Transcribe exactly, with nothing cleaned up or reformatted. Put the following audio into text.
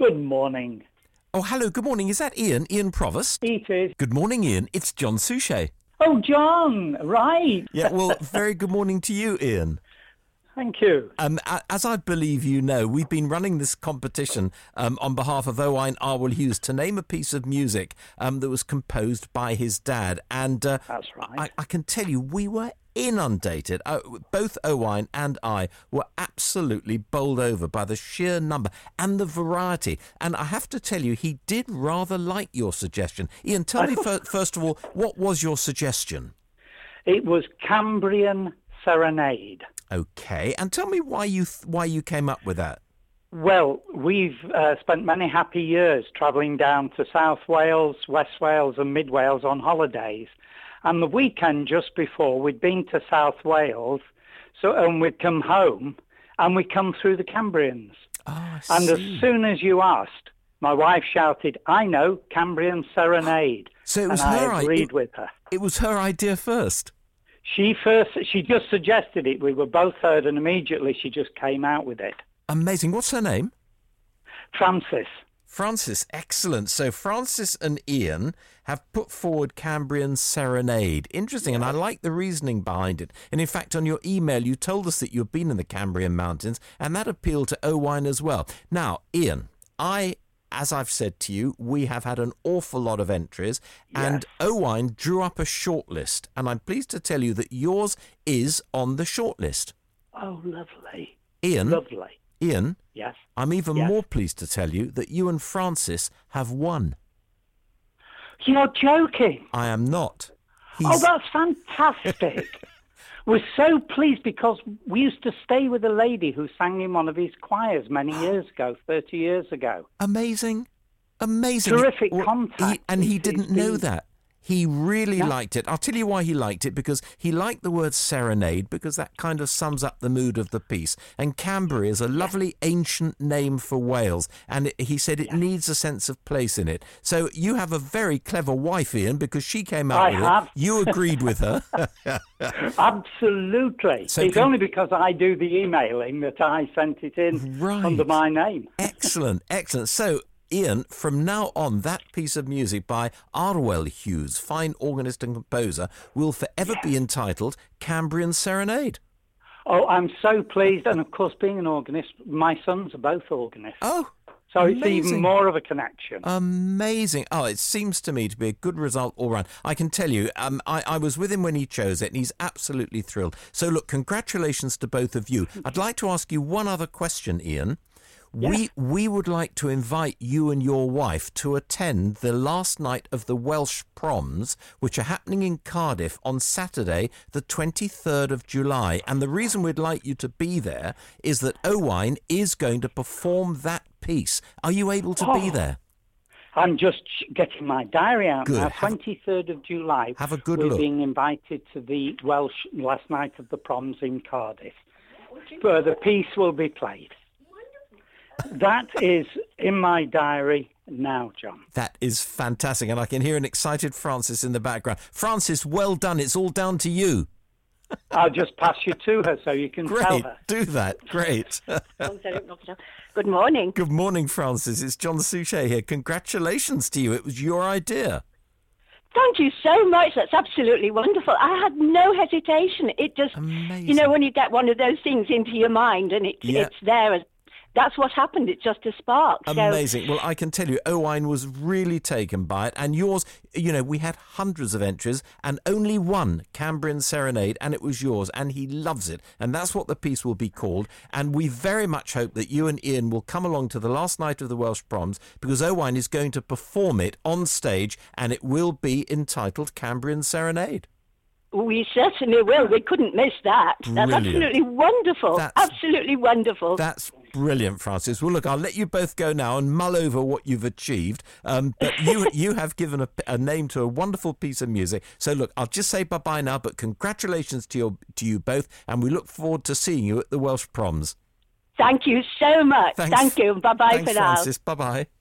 Good morning. Oh, hello, good morning. Is that Ian? Ian Provost? It is. Good morning, Ian. It's John Suchet. Oh, John, right. Yeah, well, very good morning to you, Ian. Thank you. Um, as I believe you know, we've been running this competition um, on behalf of Owain Arwell Hughes to name a piece of music um, that was composed by his dad. And uh, That's right. I, I can tell you, we were inundated. Uh, both Owain and I were absolutely bowled over by the sheer number and the variety. And I have to tell you, he did rather like your suggestion. Ian, tell me fir- first of all, what was your suggestion? It was Cambrian Serenade. Okay, and tell me why you th- why you came up with that. Well, we've uh, spent many happy years travelling down to South Wales, West Wales and Mid Wales on holidays. And the weekend just before, we'd been to South Wales, so and we'd come home, and we come through the Cambrians. Oh, I and see. as soon as you asked, my wife shouted, "I know, Cambrian Serenade." So it was and her I i- agreed it- with her. It was her idea first. She first, she just suggested it. We were both heard, and immediately she just came out with it. Amazing. What's her name? Francis. Francis, excellent. So Francis and Ian have put forward Cambrian Serenade. Interesting, and I like the reasoning behind it. And in fact, on your email, you told us that you've been in the Cambrian Mountains, and that appealed to Owain as well. Now, Ian, I... As I've said to you, we have had an awful lot of entries, and Yes. Owain drew up a shortlist, and I'm pleased to tell you that yours is on the shortlist. Oh, lovely. Ian, Lovely. Ian, Yes. I'm even Yes. more pleased to tell you that you and Francis have won. You're joking. I am not. Oh, He's- that's fantastic. We're so pleased because we used to stay with a lady who sang in one of his choirs many years ago, thirty years ago. Amazing. Amazing. Terrific Well, contact. he- and he He's- didn't he's know been- that. He really No. liked it. I'll tell you why he liked it, because he liked the word serenade, because that kind of sums up the mood of the piece. And Cambria is a lovely ancient name for Wales, and it, he said it needs a sense of place in it. So you have a very clever wife, Ian, because she came out I with have. it. You agreed with her. Absolutely. So it's can- only because I do the emailing that I sent it in Right. under my name. Excellent, excellent. So, Ian, from now on, that piece of music by Arwell Hughes, fine organist and composer, will forever be entitled Cambrian Serenade. Oh, I'm so pleased. And of course, being an organist, my sons are both organists. Oh, so it's amazing. even more of a connection. Amazing. Oh, it seems to me to be a good result all round. I can tell you, um, I, I was with him when he chose it, and he's absolutely thrilled. So, look, congratulations to both of you. I'd like to ask you one other question, Ian. We we would like to invite you and your wife to attend the last night of the Welsh Proms, which are happening in Cardiff on Saturday, the twenty-third of July. And the reason we'd like you to be there is that Owain is going to perform that piece. Are you able to be Oh. there? I'm just getting my diary out Good. now. Have- twenty-third of July. Have a good we're look. being invited to the Welsh last night of the Proms in Cardiff, where the piece will be played. That is in my diary now, John. That is fantastic. And I can hear an excited Francis in the background. Francis, well done. It's all down to you. I'll just pass you to her so you can tell Great. her. Do that. Great. Good morning. Good morning, Francis. It's John Suchet here. Congratulations to you. It was your idea. Thank you so much. That's absolutely wonderful. I had no hesitation. It just, Amazing. you know, when you get one of those things into your mind and it's Yeah. it's there. That's what happened. It's just a spark. So, Amazing. Well, I can tell you, Owain was really taken by it. And yours, you know, we had hundreds of entries and only one, Cambrian Serenade, and it was yours. And he loves it. And that's what the piece will be called. And we very much hope that you and Ian will come along to the last night of the Welsh Proms, because Owain is going to perform it on stage, and it will be entitled Cambrian Serenade. we certainly will. We couldn't miss that. That's Brilliant. absolutely wonderful. That's- absolutely wonderful. That's brilliant, Francis. Well, look, I'll let you both go now and mull over what you've achieved. Um, but you you have given a, a name to a wonderful piece of music. So, look, I'll just say bye-bye now, but congratulations to, your, to you both, and we look forward to seeing you at the Welsh Proms. Thank you so much. Thanks. Thank you. Bye-bye Thanks, for now. Francis. Bye-bye.